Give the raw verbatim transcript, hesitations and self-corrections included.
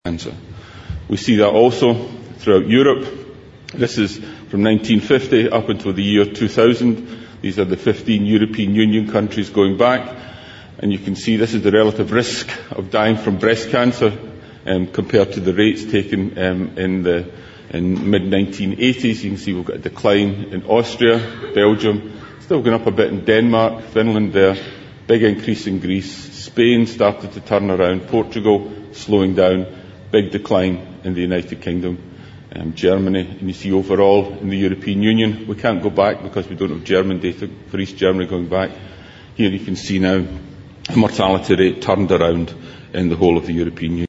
cancer. We see that also throughout Europe. This is from nineteen fifty up until the year two thousand. These are the fifteen European Union countries going back, and you can see this is the relative risk of dying from breast cancer um, compared to the rates taken um, in the in mid nineteen eighties. You can see we've got a decline in Austria, Belgium, still going up a bit in Denmark, Finland there, big increase in Greece, Spain started to turn around, Portugal slowing down, big decline in the United Kingdom, um, Germany, and you see overall in the European Union, we can't go back because we don't have German data for East Germany going back. Here you can see now the mortality rate turned around in the whole of the European Union.